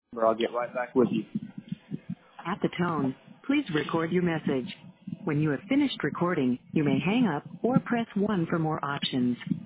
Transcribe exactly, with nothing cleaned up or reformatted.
Or I'll get right back with you. At the tone, please record your message. When you have finished recording, you may hang up or press one for more options.